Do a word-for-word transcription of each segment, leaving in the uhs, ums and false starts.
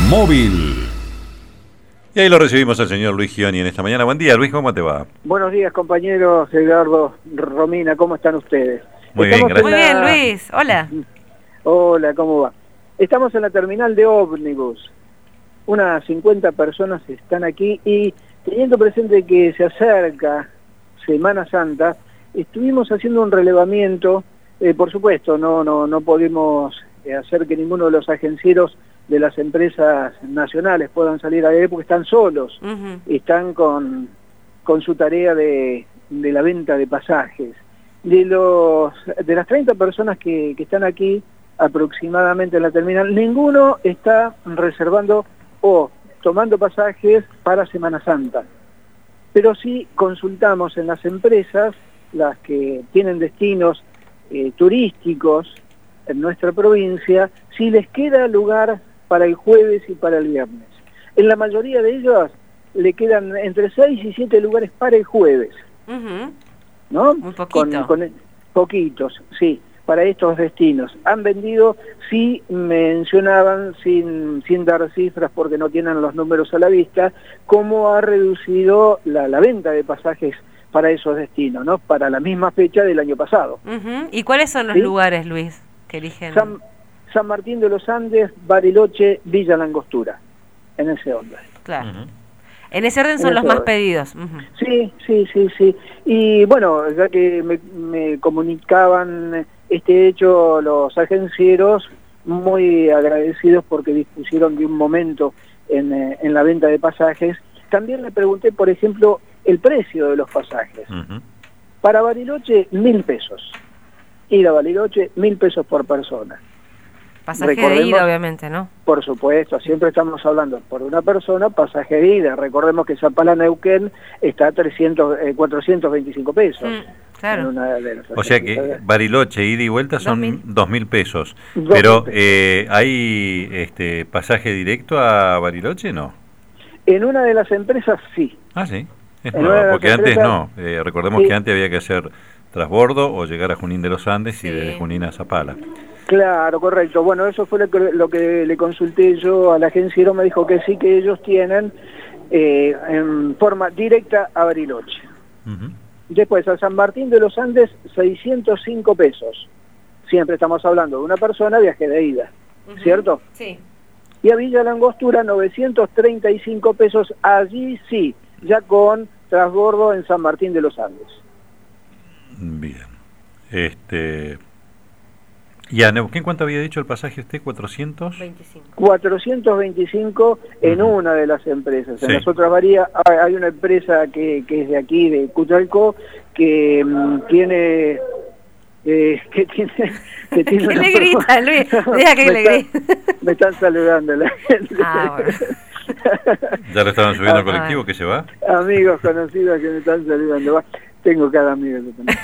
Móvil. Y ahí lo recibimos al señor Luis Gioni en esta mañana. Buen día, Luis, ¿cómo te va? Buenos días, compañeros Edgardo, Romina, ¿cómo están ustedes? Muy bien, gracias. Muy bien, Luis, hola. Hola, ¿cómo va? Estamos en la terminal de ómnibus. Unas cincuenta personas están aquí y teniendo presente que se acerca Semana Santa, estuvimos haciendo un relevamiento. Eh, por supuesto, no, no, no podemos eh, hacer que ninguno de los agencieros de las empresas nacionales puedan salir adelante porque están solos, uh-huh. están con, con su tarea de, de la venta de pasajes. De, los, de las treinta personas que, que están aquí aproximadamente en la terminal, ninguno está reservando o tomando pasajes para Semana Santa. Pero sí consultamos en las empresas, las que tienen destinos eh, turísticos en nuestra provincia, si les queda lugar para el jueves y para el viernes. En la mayoría de ellos le quedan entre seis y siete lugares para el jueves. Uh-huh. ¿No? Muy poquito. Con, con poquitos, sí, para estos destinos. Han vendido, sí mencionaban, sin, sin dar cifras porque no tienen los números a la vista, cómo ha reducido la, la venta de pasajes para esos destinos, ¿no? Para la misma fecha del año pasado. Uh-huh. ¿Y cuáles son los ¿Sí? lugares, Luis, que eligen? San, San Martín de los Andes, Bariloche, Villa Langostura, en ese orden. Claro. Uh-huh. En ese orden son en los más orden. pedidos. Uh-huh. Sí, sí, sí, sí. Y bueno, ya que me, me comunicaban este hecho los agencieros, muy agradecidos porque dispusieron de un momento en, eh, en la venta de pasajes. También le pregunté, por ejemplo, el precio de los pasajes. Uh-huh. Para Bariloche, mil pesos. Ir a Bariloche, mil pesos por persona. Pasaje de ida, obviamente, ¿no? Por supuesto, siempre estamos hablando por una persona, pasaje de ida. Recordemos que Zapala Neuquén está a trescientos, eh, cuatrocientos veinticinco pesos. Mm, claro. En una de las o sea que Bariloche, ida y vuelta son dos mil pesos. Pero, pesos. Eh, ¿hay este pasaje directo a Bariloche, no? En una de las empresas, sí. Ah, sí. Es nuevo, porque antes empresas, no. Eh, recordemos sí. que antes había que hacer transbordo o llegar a Junín de los Andes sí. y de Junín a Zapala. Claro, correcto. Bueno, eso fue lo que, lo que le consulté yo al agenciero, me dijo que sí, que ellos tienen eh, en forma directa a Bariloche. Uh-huh. Después, a San Martín de los Andes, seiscientos cinco pesos. Siempre estamos hablando de una persona, viaje de ida, uh-huh. ¿cierto? Sí. Y a Villa Langostura, novecientos treinta y cinco pesos, allí sí, ya con transbordo en San Martín de los Andes. Bien. Este... ¿Y a Neuquén cuánto había dicho el pasaje usted? ¿cuatrocientos veinticinco? cuatrocientos veinticinco en uh-huh. una de las empresas. Sí. En las otras varía, hay una empresa que, que es de aquí, de Cutralcó, que um, tiene... Eh, que tiene... Que tiene ¿Qué le grita, Luis? Deja que le grite. Me están saludando la gente. Ah, bueno. ¿Ya lo estaban subiendo al colectivo que se va? Amigos conocidos que me están saludando. Va. Tengo cada amigo que también.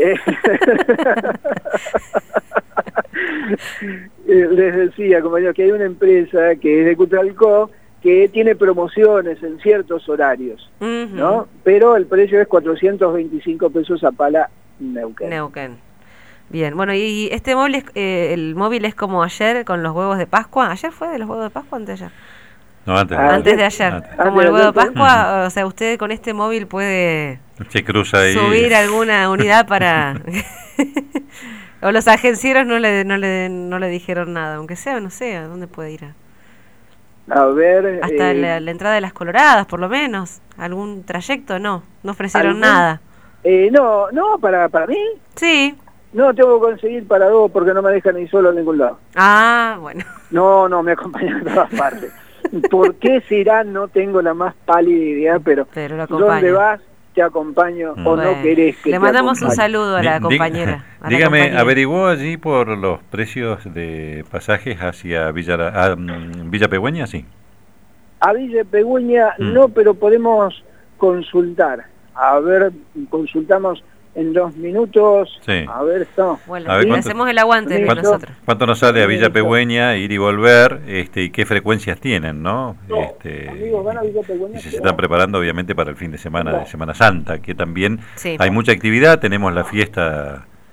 Les decía, compañeros, que hay una empresa que es de Cutralcó que tiene promociones en ciertos horarios, uh-huh. ¿no? Pero el precio es cuatrocientos veinticinco pesos a Pala Neuquén. Neuquén. Bien, bueno, y este móvil es, eh, el móvil es como ayer con los huevos de Pascua. ¿Ayer fue de los huevos de Pascua o antes de ayer? No, antes, ah, antes de ayer. Antes. Como antes el huevo de Pascua, uh-huh. o sea, usted con este móvil puede Se cruza ahí. subir alguna unidad para... O los agencieros no le, no le no le dijeron nada, aunque sea, no sé, ¿a dónde puede ir? A, a ver... Hasta eh, la, la entrada de las Coloradas, por lo menos. ¿Algún trayecto? No, no ofrecieron ¿algún? nada. Eh, no, no, para, para mí. Sí. No, tengo que conseguir para dos porque no me dejan ir solo a ningún lado. Ah, bueno. No, no, me acompañan a todas partes. ¿Por qué será? No tengo la más pálida idea, pero, pero ¿dónde vas? Te acompaño mm. o bueno, no querés que le mandamos te un saludo a la Dí, compañera. A dígame, la compañera. ¿averiguó allí por los precios de pasajes hacia Villa, a, um, Villa Pegüeña? Sí. A Villa Pegüeña mm. no, pero podemos consultar. A ver, consultamos en dos minutos. Sí. A ver, esto. Bueno, a ver, ¿cuánto, hacemos el aguante de nosotros. ¿Cuánto nos sale a Villa Pegüeña ir y volver? Este, ¿y qué frecuencias tienen, no? no este, amigos, van a Villa Pegüeña. Y se están preparando, obviamente, para el fin de semana, no. de Semana Santa, que también sí. hay mucha actividad. Tenemos la fiesta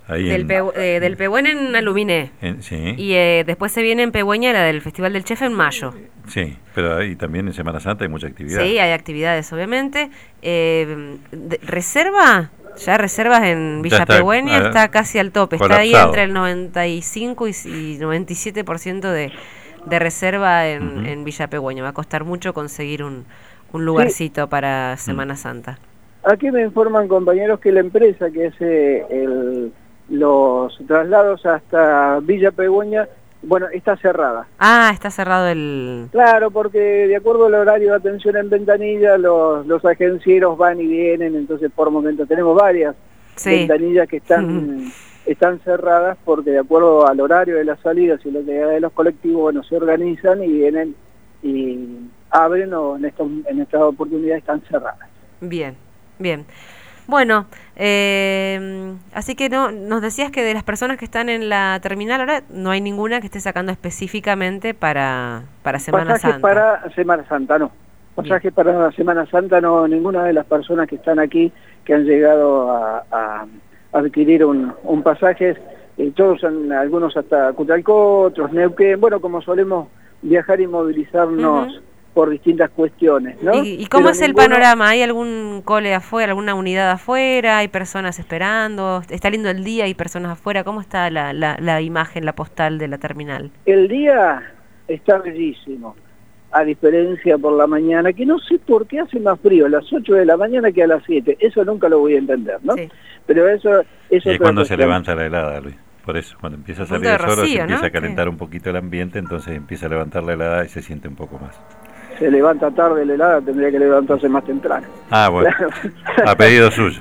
Ahí del, en, Pe, eh, del Pehuen en Aluminé. En, sí. Y eh, después se viene en Pehuen la del Festival del Chef en mayo. Sí, pero ahí también en Semana Santa hay mucha actividad. Sí, hay actividades, obviamente. Eh, de, ¿Reserva? Ya reservas en Villa está, Pehuen, uh, está casi al tope. Colapsado. Está ahí entre el noventa y cinco y noventa y siete por ciento de, de reserva en, uh-huh. en Villa Pehuen. Va a costar mucho conseguir un, un lugarcito sí. para Semana uh-huh. Santa. Aquí me informan compañeros que la empresa que hace el, los traslados hasta Villa Pehuen, bueno, está cerrada. Ah, está cerrado el... Claro, porque de acuerdo al horario de atención en ventanilla, los, los agencieros van y vienen, entonces por momentos tenemos varias sí. ventanillas que están, uh-huh. están cerradas porque de acuerdo al horario de las salidas y la llegada de los colectivos, bueno, se organizan y vienen y abren o en, estos, en estas oportunidades están cerradas. Bien. Bien, bueno, eh, así que no nos decías que de las personas que están en la terminal ahora no hay ninguna que esté sacando específicamente para, para Semana Pasajes Santa. para Semana Santa, no. Pasajes Bien. para Semana Santa, no, ninguna de las personas que están aquí que han llegado a, a adquirir un, un pasaje, eh, todos son, algunos hasta Cutralcó, otros Neuquén, bueno, como solemos viajar y movilizarnos... Uh-huh. por distintas cuestiones, ¿no? ¿Y, y cómo Pero es el ninguno... panorama? ¿Hay algún cole afuera, alguna unidad afuera? ¿Hay personas esperando? ¿Está lindo el día? ¿Hay personas afuera? ¿Cómo está la, la, la imagen, la postal de la terminal? El día está bellísimo, a diferencia por la mañana, que no sé por qué hace más frío a las ocho de la mañana que a las siete. Eso nunca lo voy a entender, ¿no? Sí. Pero eso... eso y es cuando se levanta la helada, Luis. Por eso, cuando empieza a salir el sol, se empieza ¿no? a calentar sí. un poquito el ambiente, entonces empieza a levantar la helada y se siente un poco más. Se levanta tarde la helada, tendría que levantarse más temprano. Ah, bueno, a pedido suyo.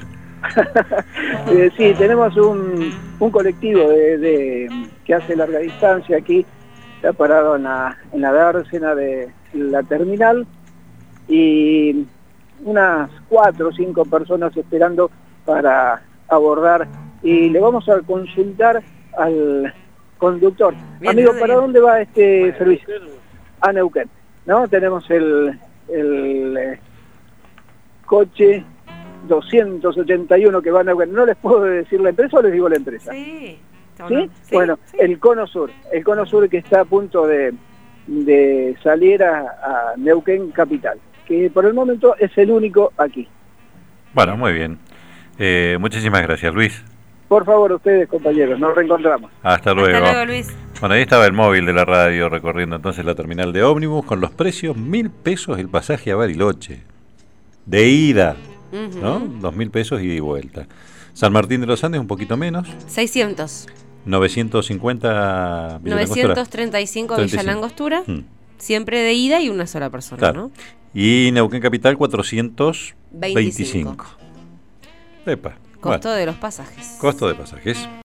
eh, sí, tenemos un, un colectivo de, de que hace larga distancia aquí, está parado en la, en la dársena de la terminal, y unas cuatro o cinco personas esperando para abordar, y le vamos a consultar al conductor. Bien, Amigo, ¿para bien. dónde va este bueno, servicio? A Neuquén. ¿No? Tenemos el, el eh, coche doscientos ochenta y uno que va a Neuquén. ¿No les puedo decir la empresa o les digo la empresa? Sí. ¿Sí? sí bueno, sí. el Cono Sur. El Cono Sur que está a punto de, de salir a, a Neuquén Capital. Que por el momento es el único aquí. Bueno, muy bien. Eh, muchísimas gracias, Luis. Por favor, ustedes, compañeros, nos reencontramos. Hasta luego. Hasta luego, Luis. Bueno, ahí estaba el móvil de la radio recorriendo entonces la terminal de ómnibus con los precios, mil pesos el pasaje a Bariloche. De ida, uh-huh. ¿no? Dos mil pesos ida y vuelta. San Martín de los Andes un poquito menos. seiscientos. novecientos cincuenta Villa novecientos treinta y cinco Villa Langostura. Hmm. Siempre de ida y una sola persona, claro. ¿no? Y Neuquén Capital cuatrocientos veinticinco. veinticinco. Epa. Costo bueno. de los pasajes. Costo de pasajes.